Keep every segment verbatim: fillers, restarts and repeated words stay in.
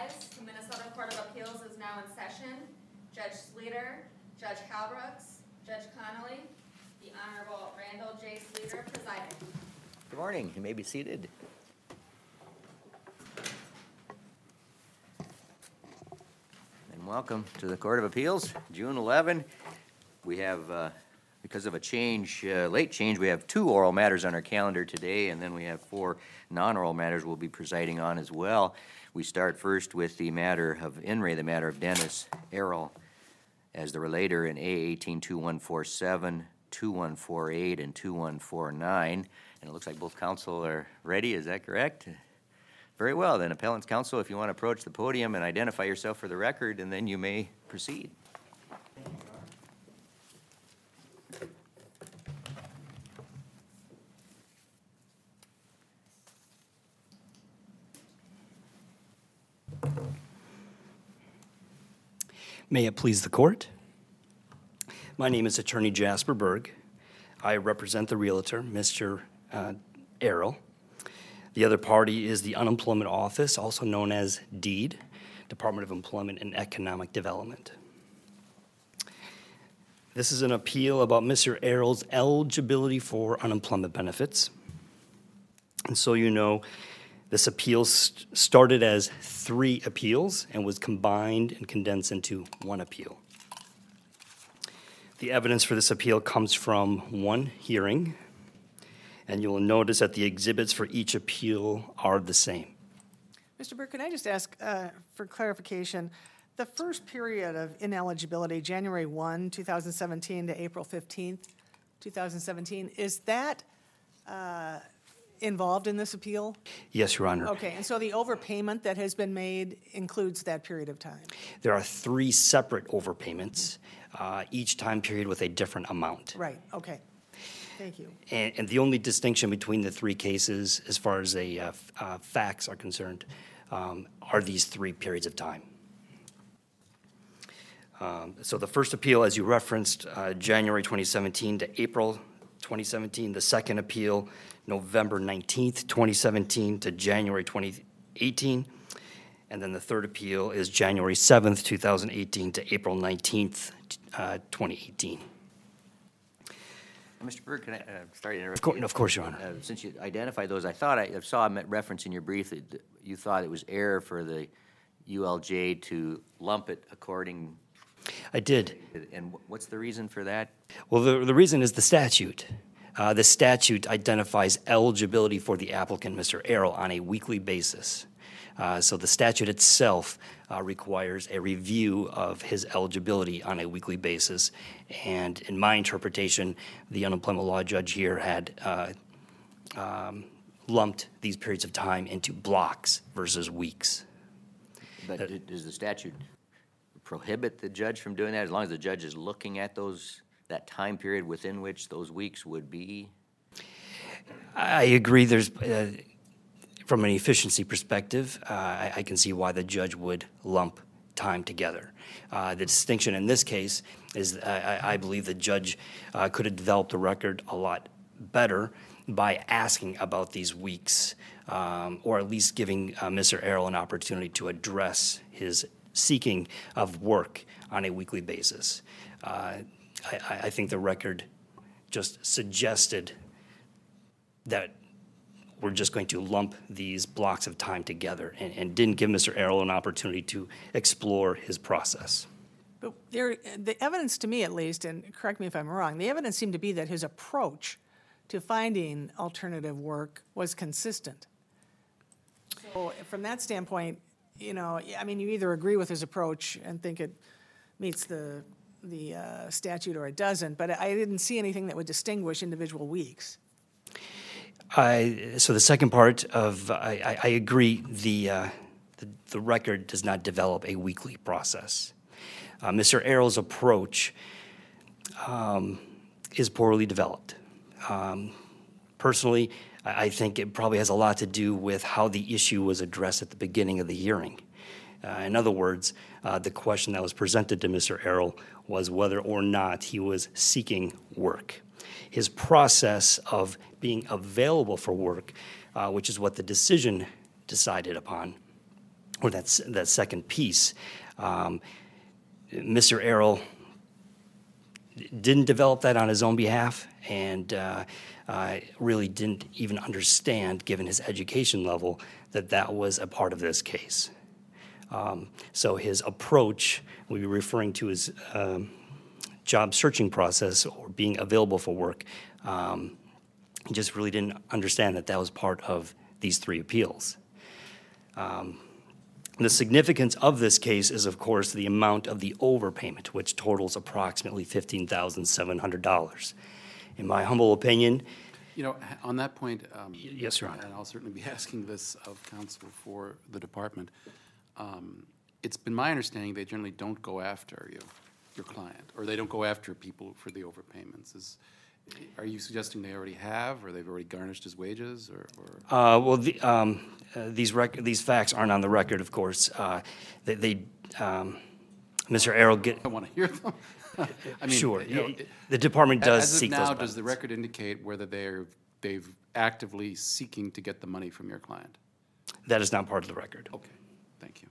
rise. The Minnesota Court of Appeals is now in session. Judge Sleeter, Judge Halbrooks, Judge Connolly, the Honorable Randall J. Sleeter presiding. Good morning. You may be seated. And welcome to the Court of Appeals, June eleventh. We have, uh, because of a change, uh, late change, we have two oral matters on our calendar today, and then we have four non-oral matters we'll be presiding on as well. We start first with the matter of In re, the matter of Dennis Errol as the relator in A eighteen two one four seven, two one four eight, and two one four nine. And it looks like both counsel are ready. Is that correct? Very well, then. Appellant's counsel, if you want to approach the podium and identify yourself for the record, and then you may proceed. May it please the court. My name is Attorney Jasper Berg. I represent the realtor, Mister Uh, Errol. The other party is the Unemployment Office, also known as DEED, Department of Employment and Economic Development. This is an appeal about Mister Errol's eligibility for unemployment benefits. And so you know, this appeal st- started as three appeals and was combined and condensed into one appeal. The evidence for this appeal comes from one hearing, and you'll notice that the exhibits for each appeal are the same. Mister Burke, can I just ask uh, for clarification? The first period of ineligibility, January first, two thousand seventeen to April fifteenth, two thousand seventeen, is that uh, involved in this appeal? Yes, Your Honor. Okay, and so the overpayment that has been made includes that period of time? There are three separate overpayments, uh, each time period with a different amount. Right, okay. Thank you. And, and the only distinction between the three cases, as far as the uh, f- uh, facts are concerned, um, are these three periods of time. Um, so the first appeal, as you referenced, uh, January twenty seventeen to April twenty seventeen. The second appeal, November nineteenth, twenty seventeen to January twenty eighteen. And then the third appeal is January seventh, two thousand eighteen to April nineteenth, uh, twenty eighteen. Mister Berg, can I, uh, sorry to interrupt Of course, you. of course, Your Honor. Uh, since you identified those, I thought I saw a reference in your brief that you thought it was error for the U L J to lump it according. I did. And what's the reason for that? Well, the, the reason is the statute. Uh, the statute identifies eligibility for the applicant, Mister Errol, on a weekly basis. Uh, so the statute itself uh, requires a review of his eligibility on a weekly basis. And in my interpretation, the unemployment law judge here had uh, um, lumped these periods of time into blocks versus weeks. But d- does the statute prohibit the judge from doing that as long as the judge is looking at those, that time period within which those weeks would be? I agree. There's, uh, from an efficiency perspective, uh, I, I can see why the judge would lump time together. Uh, the distinction in this case is uh, I, I believe the judge uh, could have developed the record a lot better by asking about these weeks, um, or at least giving uh, Mister Errol an opportunity to address his seeking of work on a weekly basis. Uh, I, I think the record just suggested that we're just going to lump these blocks of time together and, and didn't give Mister Errol an opportunity to explore his process. But there, the evidence to me at least, and correct me if I'm wrong, the evidence seemed to be that his approach to finding alternative work was consistent. So from that standpoint, you know, I mean, you either agree with his approach and think it meets the the uh, statute or it doesn't, but I didn't see anything that would distinguish individual weeks. I, so the second part of, I, I, I agree, the, uh, the, the record does not develop a weekly process. Uh, Mister Errol's approach um, is poorly developed. Um, personally, I, I think it probably has a lot to do with how the issue was addressed at the beginning of the hearing. Uh, in other words, uh, the question that was presented to Mister Errol was whether or not he was seeking work. His process of being available for work, uh, which is what the decision decided upon, or that's that second piece. Um, Mister Errol didn't develop that on his own behalf, and uh, uh, really didn't even understand, given his education level, that that was a part of this case. Um, so his approach, we were referring to his um, job searching process or being available for work, um, he just really didn't understand that that was part of these three appeals. Um, the significance of this case is, of course, the amount of the overpayment, which totals approximately fifteen thousand seven hundred dollars. In my humble opinion, You know, on that point, um, yes, Your Honor. and I'll certainly be asking this of counsel for the department, um, it's been my understanding they generally don't go after you, your client, or they don't go after people for the overpayments. Is, are you suggesting they already have, or they've already garnished his wages, or? or? Uh, well, the, um, uh, these rec- these facts aren't on the record, of course. Uh, they, they um, Mister Errol get I want to hear them. I mean, sure. you know, y- the department does as of seek now, those does benefits. the record indicate whether they're they've actively seeking to get the money from your client? That is not part of the record. Okay, thank you.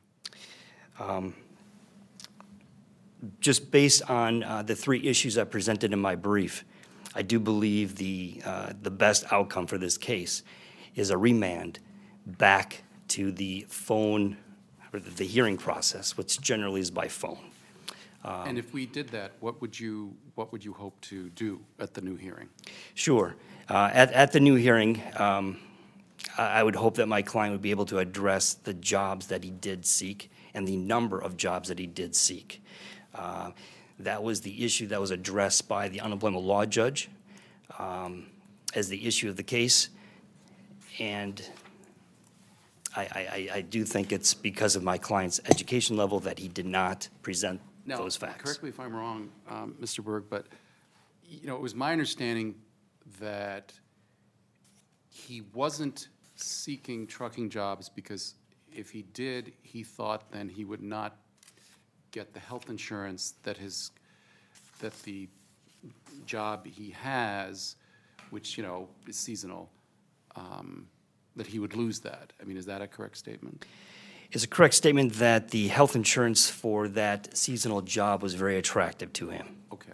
Just based on uh, the three issues I presented in my brief, I do believe the uh, the best outcome for this case is a remand back to the phone, or the the hearing process, which generally is by phone. And if we did that, what would you, what would you hope to do at the new hearing? Sure. Uh, At, at the new hearing, um, I I would hope that my client would be able to address the jobs that he did seek and the number of jobs that he did seek. Uh, That was the issue that was addressed by the unemployment law judge um, as the issue of the case. And I, I, I- I do think it's because of my client's education level that he did not present Now, those facts. correct me if I'm wrong, um, Mister Berg, but, you know, it was my understanding that he wasn't seeking trucking jobs because if he did, he thought then he would not get the health insurance that his, that the job he has, which, you know, is seasonal, um, that he would lose that. I mean, is that a correct statement? It's a correct statement that the health insurance for that seasonal job was very attractive to him. Okay.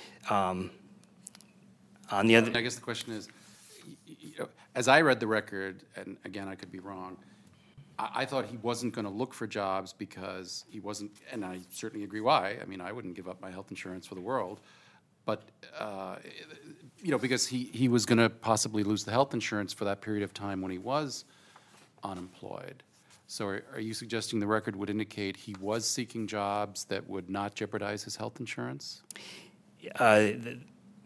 On the other, And I guess the question is, y- y- you know, as I read the record, and again, I could be wrong, I, I thought he wasn't going to look for jobs because he wasn't, and I certainly agree why. I mean, I wouldn't give up my health insurance for the world. But, uh, you know, because he, he was going to possibly lose the health insurance for that period of time when he was unemployed. So are, are you suggesting the record would indicate he was seeking jobs that would not jeopardize his health insurance? uh, the,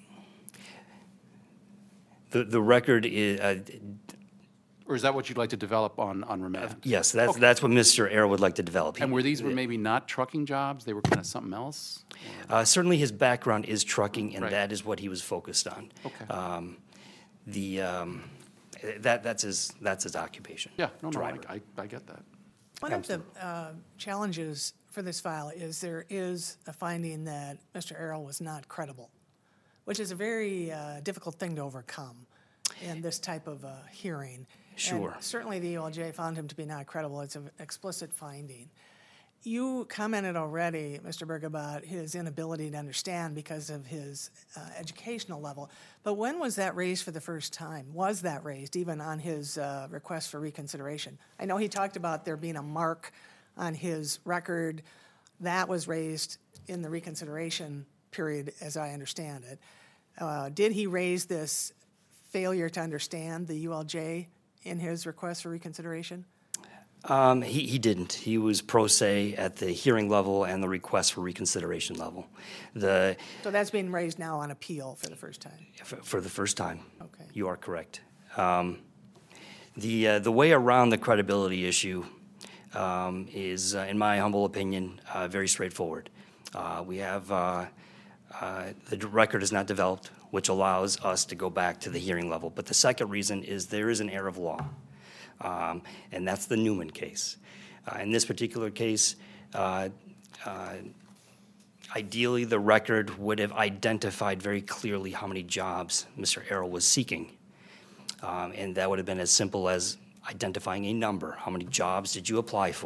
the the record is, uh, Or is that what you'd like to develop on, on remand? yes, that's, Okay. that's what Mister Errol would like to develop. He- And were these were maybe not trucking jobs? They were kind of something else? Uh, certainly his background is trucking, and Right. that is what he was focused on. Okay. Um, The, um, that, that's his, that's his occupation. Yeah, no, no, I, driver. I, I get that. One of the uh, challenges for this file is there is a finding that Mister Errol was not credible, which is a very uh, difficult thing to overcome in this type of uh, hearing. Sure. And certainly the U L J found him to be not credible. It's an explicit finding. You commented already, Mister Berg, about his inability to understand because of his uh, educational level. But when was that raised for the first time? Was that raised even on his uh, request for reconsideration? I know he talked about there being a mark on his record. That was raised in the reconsideration period, as I understand it. Uh, did he raise this failure to understand the U L J in his request for reconsideration? Um, he, he didn't. He was pro se at the hearing level and the request for reconsideration level. The, So that's being raised now on appeal for the first time. for, for the first time. Okay. You are correct. Um, the, uh, the way around the credibility issue um, is, uh, in my humble opinion, uh, very straightforward. Uh, we have, uh, uh, the record is not developed, which allows us to go back to the hearing level. But the second reason is there is an error of law. Um, and that's the Newman case. Uh, in this particular case, uh, uh, ideally the record would have identified very clearly how many jobs Mister Errol was seeking. Um, and that would have been as simple as identifying a number. How many jobs did you apply for?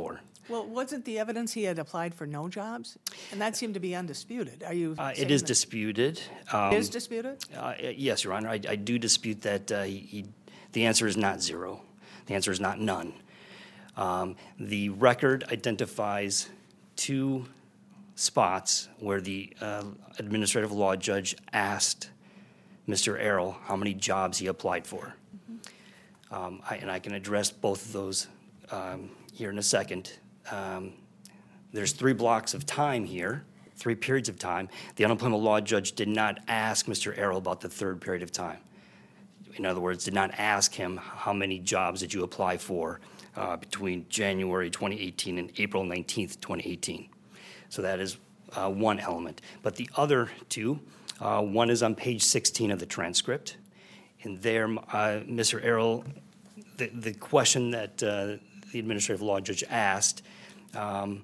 Well, wasn't the evidence he had applied for no jobs? And that seemed to be undisputed. Are you Uh, saying It is that disputed. it Um, is disputed? uh, Yes, Your Honor, I I do dispute that uh, he, he- the answer is not zero. The answer is not none. Um, The record identifies two spots where the uh, administrative law judge asked Mister Errol how many jobs he applied for. Um, I- And I can address both of those um, here in a second. Um, There's three blocks of time here, three periods of time. The unemployment law judge did not ask Mister Errol about the third period of time. In other words, did not ask him how many jobs did you apply for uh, between January twenty eighteen and April nineteenth, twenty eighteen. So that is uh, one element. But the other two, uh, one is on page sixteen of the transcript. And there, uh, Mister Errol, the, the question that uh, the administrative law judge asked, um,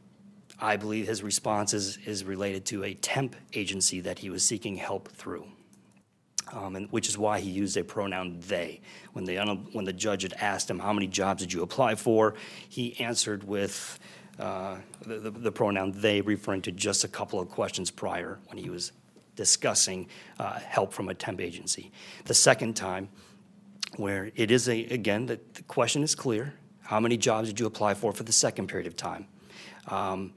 I believe his response is, is related to a temp agency that he was seeking help through. Um, and which is why he used a pronoun "they." When the, un- when the judge had asked him, how many jobs did you apply for, he answered with uh, the, the, the pronoun "they," referring to just a couple of questions prior when he was discussing uh, help from a temp agency. The second time, where it is a, again, the, the question is clear, how many jobs did you apply for for the second period of time? Um,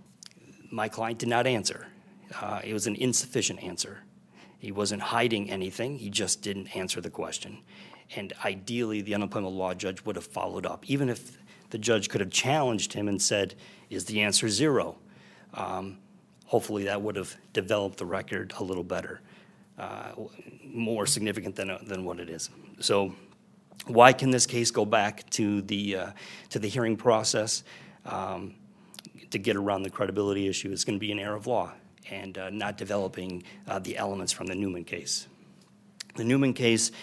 my client did not answer. Uh, it was an insufficient answer. He wasn't hiding anything, he just didn't answer the question. And ideally, the unemployment law judge would have followed up, even if the judge could have challenged him and said, is the answer zero? Um, hopefully that would have developed the record a little better, uh, more significant than, than what it is. So why can this case go back to the, uh, to the hearing process? Um, to get around the credibility issue is going to be an error of law and uh, not developing uh, the elements from the Newman case. The Newman case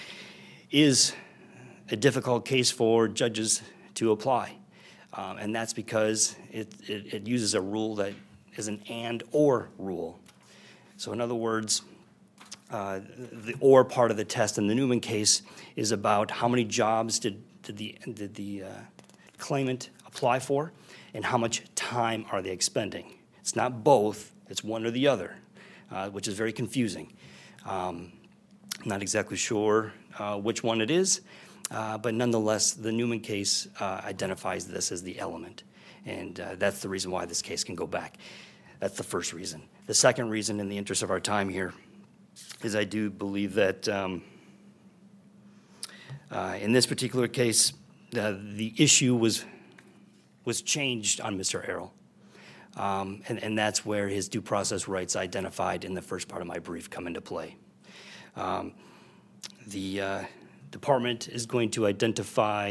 is a difficult case for judges to apply, um, and that's because it, it, it uses a rule that is an and/or rule. So in other words, uh, the or part of the test in the Newman case is about how many jobs did, did the, did the uh, claimant apply for, and how much time are they expending. It's not both, it's one or the other, uh, which is very confusing. Um, I'm not exactly sure uh, which one it is, uh, but nonetheless, the Newman case uh, identifies this as the element, and uh, that's the reason why this case can go back. That's the first reason. The second reason, in the interest of our time here, is I do believe that um, uh, in this particular case, uh, the issue was was changed on Mister Errol. Um, and, and that's where his due process rights identified in the first part of my brief come into play. Um, the uh, department is going to identify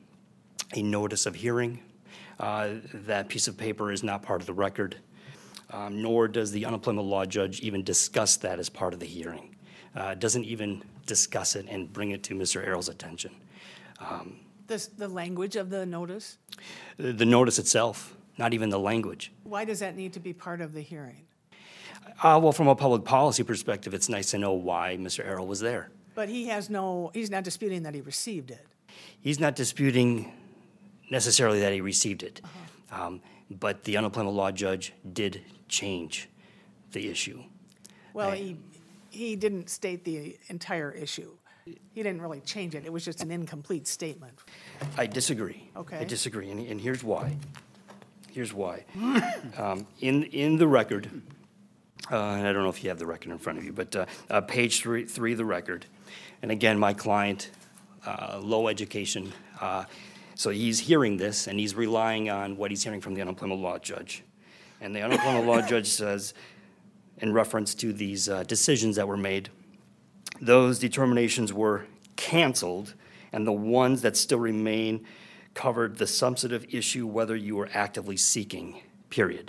a notice of hearing. Uh, that piece of paper is not part of the record, um, nor does the unemployment law judge even discuss that as part of the hearing. Uh, doesn't even discuss it and bring it to Mister Errol's attention. Um, This, the language of the notice? the, the notice itself, not even the language. Why does that need to be part of the hearing? Uh, well, from a public policy perspective, it's nice to know why Mister Errol was there. But he has no, he's not disputing that he received it. He's not disputing necessarily that he received it. Um, but the unemployment law judge did change the issue. Well, Right. he, he didn't state the entire issue. He didn't really change it. It was just an incomplete statement. I disagree. Okay. I disagree, and, and here's why. Here's why. um, in, in the record, uh, and I don't know if you have the record in front of you, but uh, uh, page three, three of the record, and again, my client, uh, low education, uh, so he's hearing this, and he's relying on what he's hearing from the unemployment law judge. And the unemployment law judge says, in reference to these uh, decisions that were made, those determinations were canceled, and the ones that still remain covered the substantive issue whether you were actively seeking, period.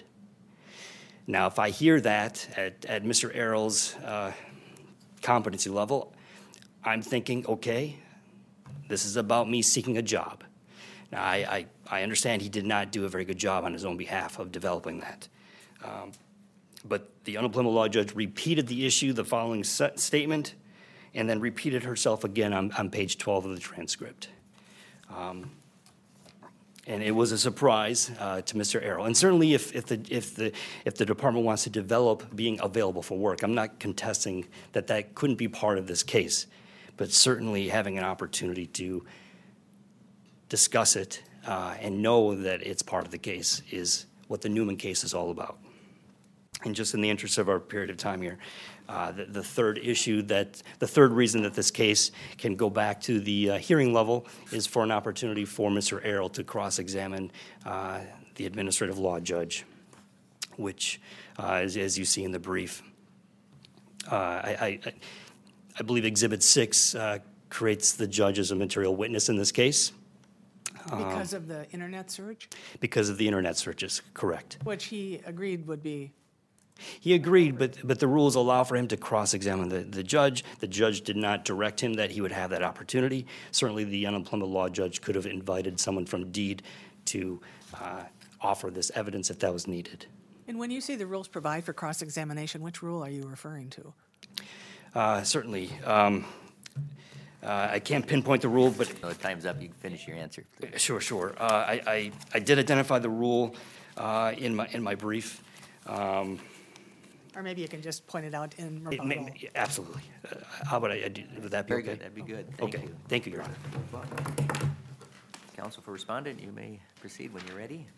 Now, if I hear that at, at Mister Errol's uh, competency level, I'm thinking, okay, this is about me seeking a job. Now, I, I, I understand he did not do a very good job on his own behalf of developing that. Um, but the unemployment law judge repeated the issue, the following set statement, and then repeated herself again on, on page twelve of the transcript. Um, And it was a surprise uh, to Mister Errol. And certainly if, if, the, if, the, if the department wants to develop being available for work, I'm not contesting that that couldn't be part of this case, but certainly having an opportunity to discuss it uh, and know that it's part of the case is what the Newman case is all about. And just in the interest of our period of time here, uh, the, the third issue that, the third reason that this case can go back to the uh, hearing level is for an opportunity for Mister Errol to cross-examine uh, the administrative law judge, which, uh, as, as you see in the brief, uh, I, I, I believe Exhibit six uh, creates the judge as a material witness in this case Because of the internet search, because of the internet searches, correct. which he agreed would be, He agreed, but, but the rules allow for him to cross-examine the, the judge. The judge did not direct him that he would have that opportunity. Certainly, the unemployment law judge could have invited someone from Deed to uh, offer this evidence if that was needed. and when you say the rules provide for cross-examination, which rule are you referring to? Uh, Certainly. um, uh, I can't pinpoint the rule, but No, time's up, you can finish your answer. please. sure, sure. Uh, I, I, I did identify the rule uh, in my, in my brief. Um, Or maybe you can just point it out in it may- rebuttal. Absolutely. Uh, How about I, I do- would that be Very okay? good, that'd be good, thank Okay, you. thank you, Your Honor. Counsel for respondent, you may proceed when you're ready.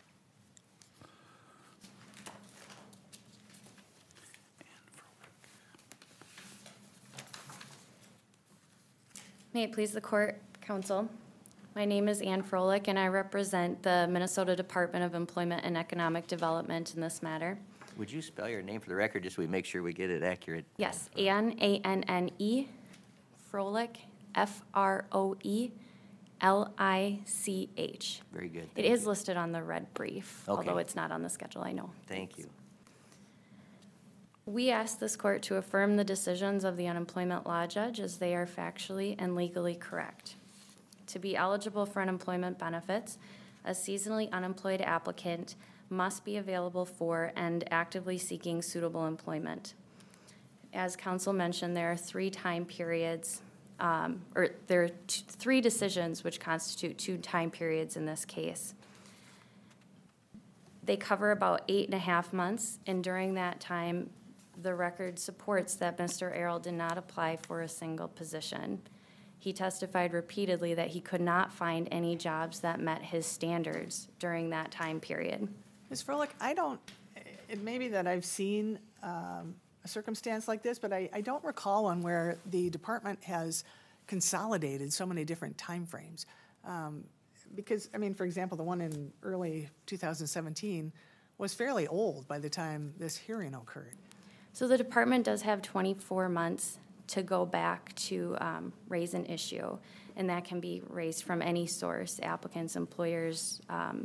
May it please the court, counsel. My name is Ann Froelich, and I represent the Minnesota Department of Employment and Economic Development in this matter. Would you spell your name for the record, just so we make sure we get it accurate? Yes, Ann, A N N E, Froelich, F R O E L I C H. Very good. It thank is you. listed on the red brief, although Okay. it's not on the schedule, I know. Thank you. We ask this court to affirm the decisions of the unemployment law judge as they are factually and legally correct. To be eligible for unemployment benefits, a seasonally unemployed applicant must be available for and actively seeking suitable employment. As counsel mentioned, there are three time periods, um, or there are t- three decisions which constitute two time periods in this case. They cover about eight and a half months, and during that time, the record supports that Mister Errol did not apply for a single position. He testified repeatedly that he could not find any jobs that met his standards during that time period. Miz Froelich, I don't, it may be that I've seen um, a circumstance like this, but I, I don't recall one where the department has consolidated so many different timeframes. Um, Because, I mean, for example, the one in early two thousand seventeen was fairly old by the time this hearing occurred. So the department does have twenty-four months to go back to um, raise an issue, and that can be raised from any source, applicants, employers, um,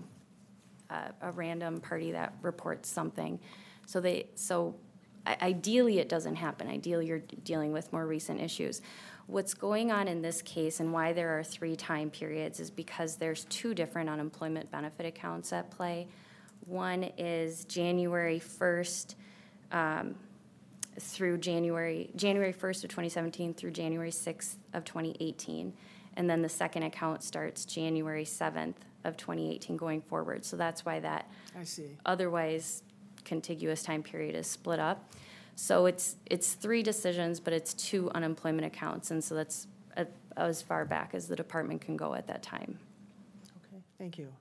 a, a random party that reports something. So they, so i- ideally, it doesn't happen. Ideally, you're dealing with more recent issues. What's going on in this case and why there are three time periods is because there's two different unemployment benefit accounts at play. One is January first, um, through January, January first of twenty seventeen through January sixth of twenty eighteen. And then the second account starts January seventh of twenty eighteen going forward. So that's why that I see. otherwise contiguous time period is split up. So it's, it's three decisions, but it's two unemployment accounts. And so that's a- as far back as the department can go at that time. Okay, thank you.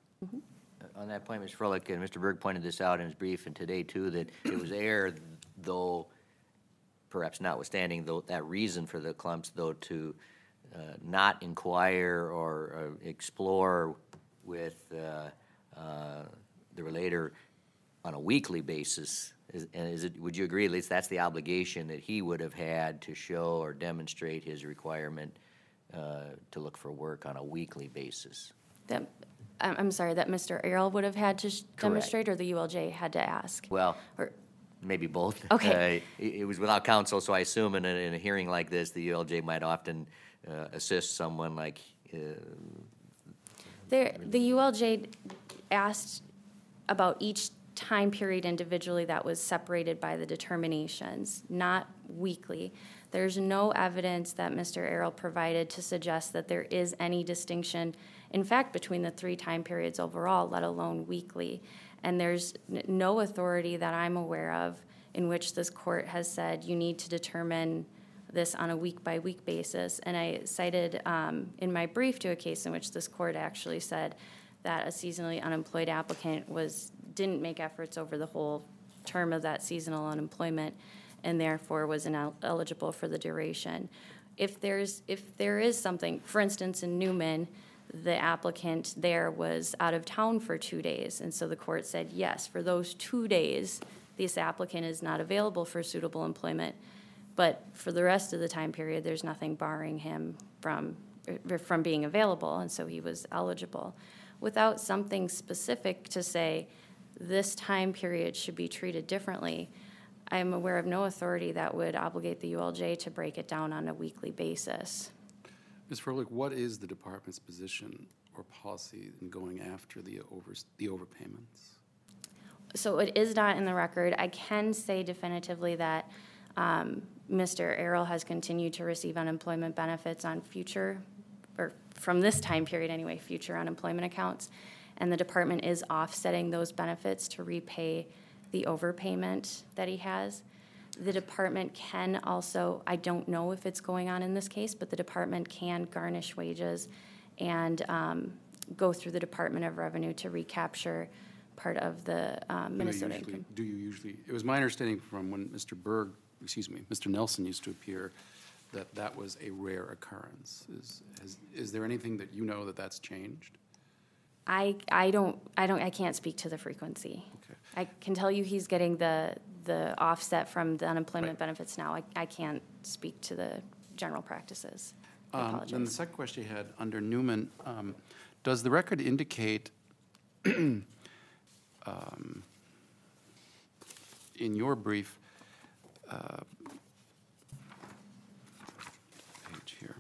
On that point, Miz Froelich, and Mister Berg pointed this out in his brief and today too, that it was error, though perhaps notwithstanding though, that reason for the clumps, though, to uh, not inquire or uh, explore with uh, uh, the relator on a weekly basis. Is, and is it, would you agree, at least that's the obligation that he would have had to show or demonstrate his requirement uh, to look for work on a weekly basis? That, I'm, I'm sorry, that Mister Errol would have had to sh- demonstrate, or the U L J had to ask? Well, Or, maybe both. Okay. Uh, It it was without counsel, so I assume in a, in a hearing like this, the U L J might often uh, assist someone like, uh, There, the U L J asked about each time period individually that was separated by the determinations, not weekly. There's no evidence that Mister Errol provided to suggest that there is any distinction in fact, between the three time periods overall, let alone weekly. And there's n- no authority that I'm aware of in which this court has said you need to determine this on a week-by-week basis. And I cited um, in my brief to a case in which this court actually said that a seasonally unemployed applicant was, didn't make efforts over the whole term of that seasonal unemployment and therefore was ineligible for the duration. If there's, if there is something, for instance, in Newman, the applicant there was out of town for two days. And so the court said, yes, for those two days, this applicant is not available for suitable employment. But for the rest of the time period, there's nothing barring him from, er, from being available, and so he was eligible. Without something specific to say, this time period should be treated differently, I'm aware of no authority that would obligate the U L J to break it down on a weekly basis. Miz Froelich, what is the department's position or policy in going after the over, the overpayments? So it is not in the record. I can say definitively that um, Mister Errol has continued to receive unemployment benefits on future, or from this time period anyway, future unemployment accounts. And the department is offsetting those benefits to repay the overpayment that he has. The department can also, I don't know if it's going on in this case, but the department can garnish wages and um, go through the Department of Revenue to recapture part of the um, Minnesota do you usually, income. do you usually, it was my understanding from when Mister Berg, excuse me, Mister Nelson used to appear, that that was a rare occurrence. Is, has, is there anything that you know that that's changed? I, I don't, I don't, I can't speak to the frequency. Okay. I can tell you he's getting the, the offset from the unemployment Right. benefits now. I, I can't speak to the general practices. I Um, Then the apologize. second question you had, under Newman, um, does the record indicate um, in your brief, uh, page here.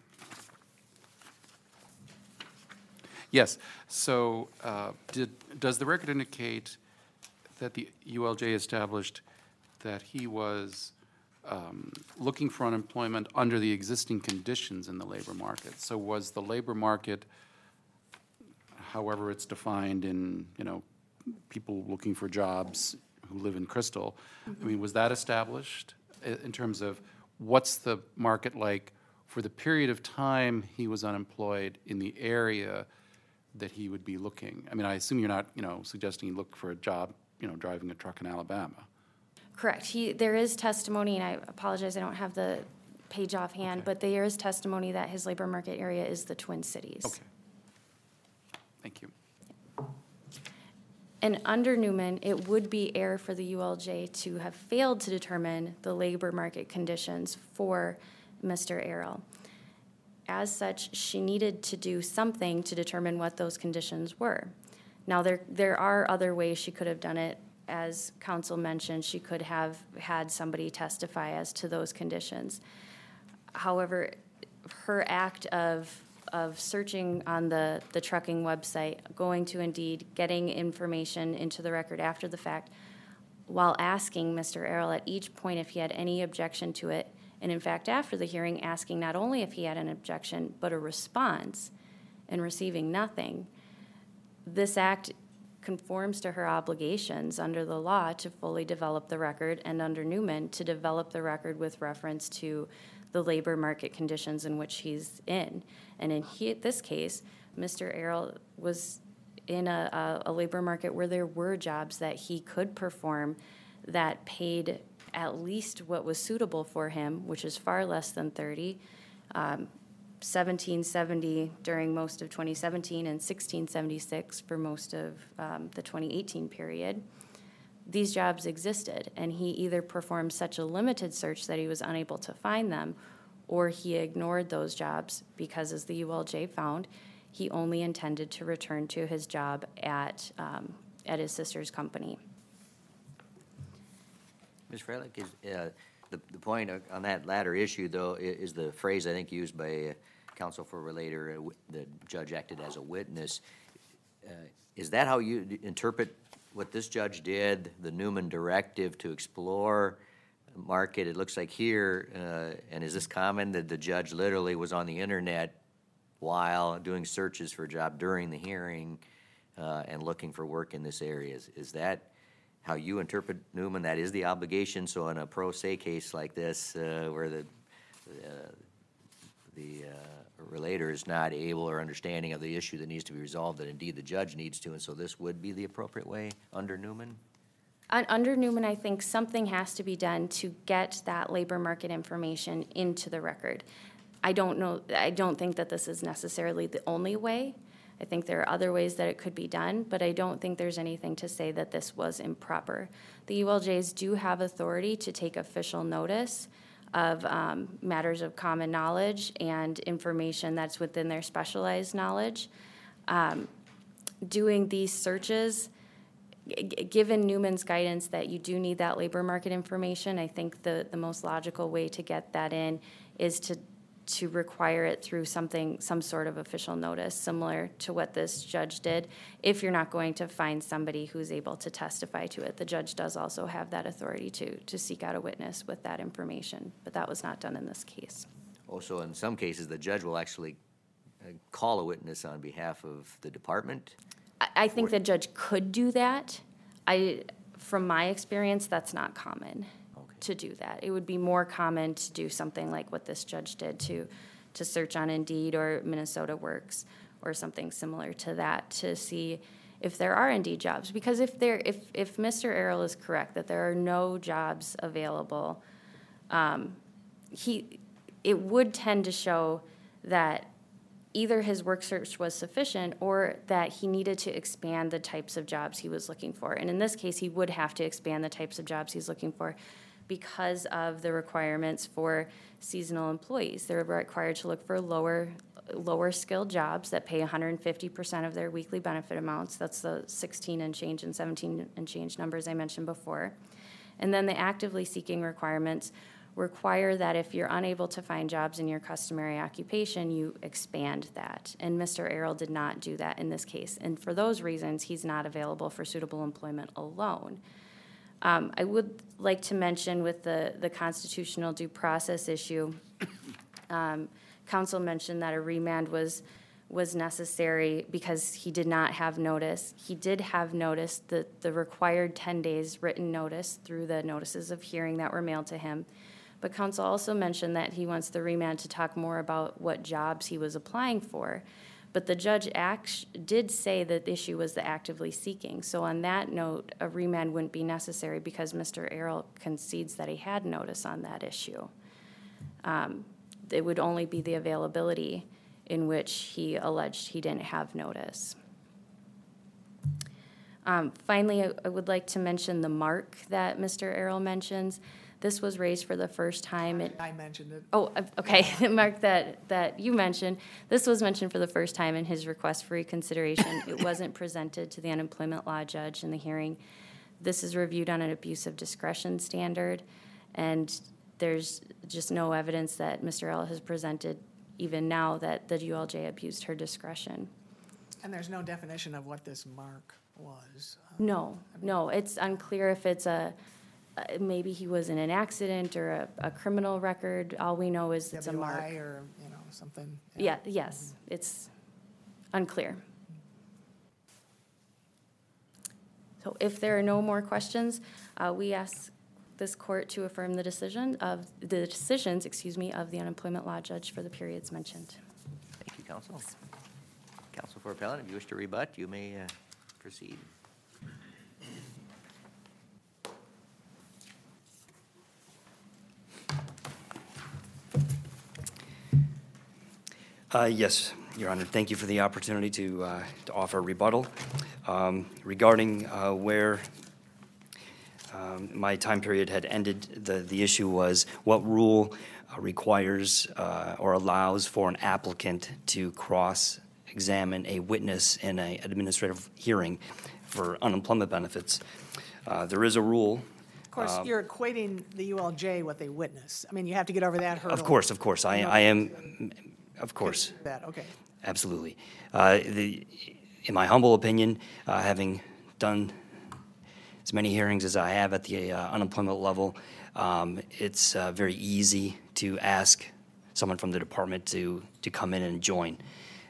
Yes, so uh, did, does the record indicate that the U L J established that he was um, looking for unemployment under the existing conditions in the labor market? So was the labor market, however it's defined in, you know, people looking for jobs who live in Crystal, I mean, was that established i- in terms of what's the market like for the period of time he was unemployed in the area that he would be looking? I mean, I assume you're not, you know, suggesting he look for a job, you know, driving a truck in Alabama. Correct. He, there is testimony, and I apologize, I don't have the page offhand, Okay. but there is testimony that his labor market area is the Twin Cities. Okay. Thank you. And under Newman, it would be error for the U L J to have failed to determine the labor market conditions for Mister Errol. As such, she needed to do something to determine what those conditions were. Now, there, there are other ways she could have done it. As counsel mentioned, she could have had somebody testify as to those conditions. However, her act of of searching on the, the trucking website, going to Indeed, getting information into the record after the fact, while asking Mister Errol at each point if he had any objection to it, and in fact, after the hearing, asking not only if he had an objection, but a response, and receiving nothing, this act conforms to her obligations under the law to fully develop the record, and under Newman, to develop the record with reference to the labor market conditions in which he's in. And in he, this case, Mister Errol was in a, a, a labor market where there were jobs that he could perform that paid at least what was suitable for him, which is far less than thirty, um, seventeen seventy during most of twenty seventeen, and sixteen seventy-six for most of um, the twenty eighteen period. These jobs existed, and he either performed such a limited search that he was unable to find them, or he ignored those jobs because, as the U L J found, he only intended to return to his job at, um, at his sister's company. Miz Freilich, is, uh, the, the point of- on that latter issue, though, i- is the phrase, I think, used by uh, counsel for relator, uh, w- the judge acted as a witness. Uh, Is that how you d- interpret what this judge did, the Newman directive to explore market? It looks like here, uh, and is this common, that the judge literally was on the internet while doing searches for a job during the hearing uh, and looking for work in this area. Is, is that how you interpret Newman? That is the obligation? So in a pro se case like this, uh, where the, uh, the uh, relator is not able or understanding of the issue that needs to be resolved, that indeed the judge needs to, and so this would be the appropriate way under Newman? Un- Under Newman, I think something has to be done to get that labor market information into the record. I don't know, I don't think that this is necessarily the only way. I think there are other ways that it could be done, but I don't think there's anything to say that this was improper. The U L Js do have authority to take official notice of um, matters of common knowledge and information that's within their specialized knowledge. Um, doing these searches, g- given Newman's guidance that you do need that labor market information, I think the, the most logical way to get that in is to to require it through something, some sort of official notice, similar to what this judge did, if you're not going to find somebody who's able to testify to it. The judge does also have that authority to, to seek out a witness with that information, but that was not done in this case. Also, in some cases, the judge will actually uh, call a witness on behalf of the department. I, I think the judge could do that. I, from my experience, that's not common. To do that. It would be more common to do something like what this judge did, to to search on Indeed or Minnesota Works or something similar to that, to see if there are Indeed jobs. Because if there, if if Mister Errol is correct that there are no jobs available, um, he it would tend to show that either his work search was sufficient or that he needed to expand the types of jobs he was looking for. And in this case, he would have to expand the types of jobs he's looking for, because of the requirements for seasonal employees. They're required to look for lower lower skilled jobs that pay one hundred fifty percent of their weekly benefit amounts. That's the sixteen and change and seventeen and change numbers I mentioned before. And then the actively seeking requirements require that if you're unable to find jobs in your customary occupation, you expand that. And Mister Errol did not do that in this case. And for those reasons, he's not available for suitable employment alone. Um, I would like to mention with the, the constitutional due process issue, um, counsel mentioned that a remand was was necessary because he did not have notice. He did have notice, the, the required ten days written notice through the notices of hearing that were mailed to him. But counsel also mentioned that he wants the remand to talk more about what jobs he was applying for. But the judge act, did say that the issue was the actively seeking. So on that note, a remand wouldn't be necessary because Mister Errol concedes that he had notice on that issue. Um, it would only be the availability in which he alleged he didn't have notice. Um, finally, I, I would like to mention the mark that Mister Errol mentions. This was raised for the first time. It, I mentioned it. Oh, uh, okay, the mark that, that you mentioned, this was mentioned for the first time in his request for reconsideration. It wasn't presented to the unemployment law judge in the hearing. This is reviewed on an abuse of discretion standard, and there's just no evidence that Mister Errol has presented even now that the U L J abused her discretion. And there's no definition of what this mark was. No, no, it's unclear if it's a, uh, maybe he was in an accident or a, a criminal record. All we know is it's a W I mark. or, you know, something. Yeah, yes, it's unclear. So if there are no more questions, uh, we ask this court to affirm the decision of, the decisions, excuse me, of the unemployment law judge for the periods mentioned. Thank you, counsel. Counsel for appellant, if you wish to rebut, you may uh, proceed. Uh, Yes, Your Honor. Thank you for the opportunity to, uh, to offer a rebuttal. Um, Regarding uh, where um, my time period had ended, the, the issue was what rule uh, requires uh, or allows for an applicant to cross-examine a witness in an administrative hearing for unemployment benefits. Uh, There is a rule. Of course, you're equating the U L J with a witness. I mean, you have to get over that hurdle. Of course, of course. I, I am, of course. That, okay. Absolutely. Uh, the, in my humble opinion, uh, having done as many hearings as I have at the uh, unemployment level, um, it's uh, very easy to ask someone from the department to, to come in and join.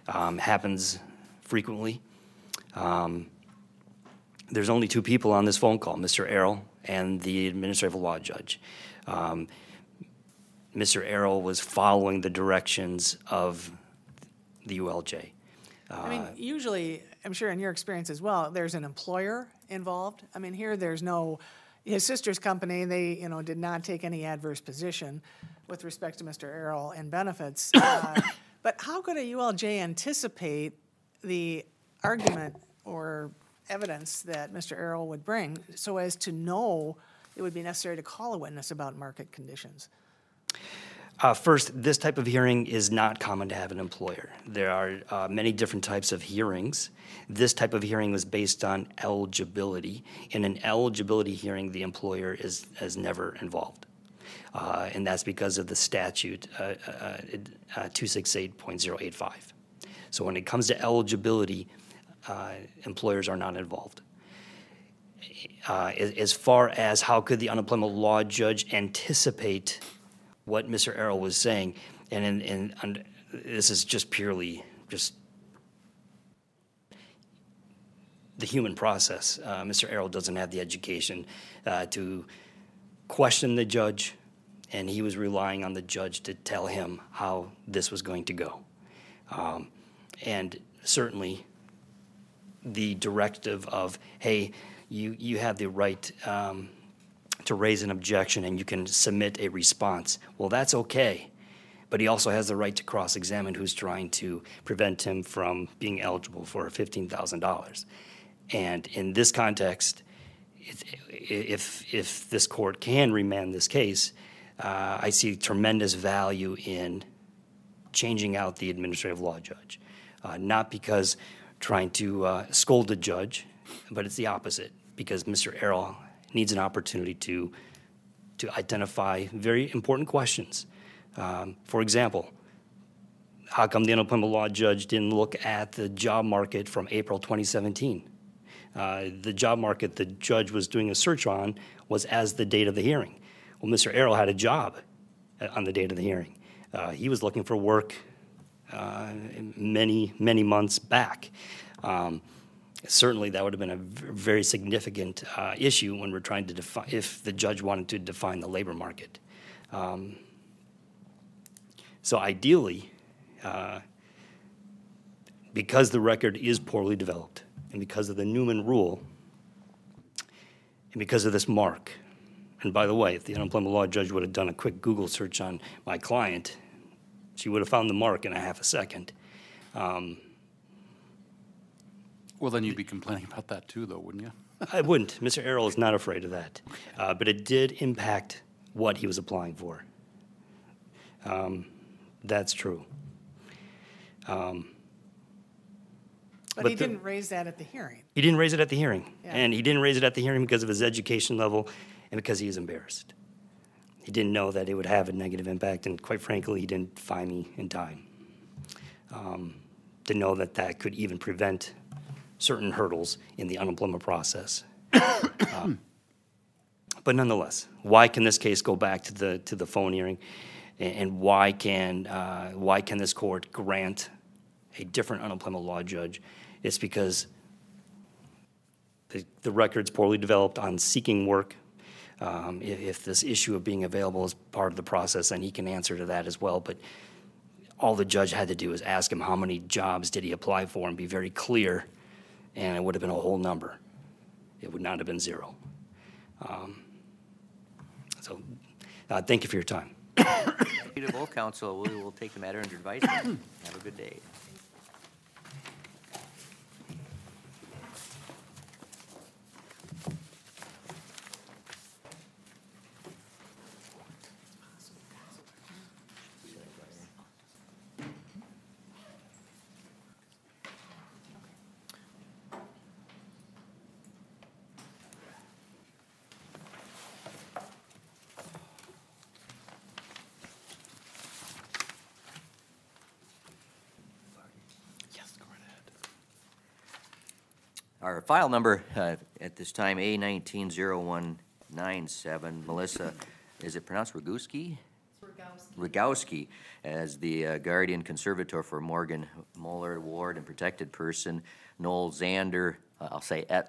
um, happens frequently. Um, There's only two people on this phone call, Mister Errol and the administrative law judge. Um, Mister Errol was following the directions of the U L J. I mean, usually, I'm sure in your experience as well, there's an employer involved. I mean, here, there's no, his sister's company, they, you know, did not take any adverse position with respect to Mister Errol and benefits. Uh, But how could a U L J anticipate the argument or evidence that Mister Errol would bring so as to know it would be necessary to call a witness about market conditions? Uh, First, this type of hearing is not common to have an employer. There are uh, many different types of hearings. This type of hearing was based on eligibility. In an eligibility hearing, the employer is, is never involved. Uh, and that's because of the statute, uh, uh, uh, two sixty-eight point oh eight five. So when it comes to eligibility, uh, employers are not involved. Uh, as, as far as how could the unemployment law judge anticipate what Mister Errol was saying, and, in, in, and this is just purely just the human process. Uh, Mister Errol doesn't have the education uh, to question the judge, and he was relying on the judge to tell him how this was going to go. Um, and certainly the directive of, hey, you, you have the right um, to raise an objection and you can submit a response. Well, that's okay. But he also has the right to cross-examine who's trying to prevent him from being eligible for fifteen thousand dollars. And in this context, if, if this court can remand this case, uh, I see tremendous value in changing out the administrative law judge. Uh, not because trying to uh, scold the judge, but it's the opposite, because Mister Errol needs an opportunity to, to identify very important questions. Um, for example, how come the unemployment law judge didn't look at the job market from April twenty seventeen? Uh, the job market the judge was doing a search on was as the date of the hearing. Well, Mister Errol had a job on the date of the hearing. Uh, he was looking for work uh, many, many months back. Um, certainly, that would have been a v- very significant uh, issue when we're trying to define, if the judge wanted to define the labor market. Um, so ideally, uh, because the record is poorly developed, and because of the Newman rule, and because of this mark, and by the way, if the unemployment law judge would have done a quick Google search on my client, she would have found the mark in a half a second. Um, Well, then you'd be complaining about that too, though, wouldn't you? I wouldn't. Mister Errol is not afraid of that. Uh, but it did impact what he was applying for. Um, that's true. Um, But But he the- didn't raise that at the hearing. He didn't raise it at the hearing. Yeah. And he didn't raise it at the hearing because of his education level and because he is embarrassed. He didn't know that it would have a negative impact, and quite frankly, he didn't find me in time. Um, to know that that could even prevent certain hurdles in the unemployment process. um, but nonetheless, why can this case go back to the to the phone hearing, and, and why can uh, why can this court grant a different unemployment law judge? It's because the, the record's poorly developed on seeking work. Um, if, if this issue of being available is part of the process, then he can answer to that as well. But all the judge had to do is ask him how many jobs did he apply for and be very clear, and it would have been a whole number. It would not have been zero. Um, so uh, thank you for your time. Thank you to both counsel. We will take the matter under advisement. Have a good day. Yes, go right ahead. Our file number uh, at this time, A nineteen zero one nine seven. Melissa, is it pronounced Roguski? Rogowski as the uh, guardian conservator for Morgan Muller Ward and protected person, Noel Zander, uh, I'll say et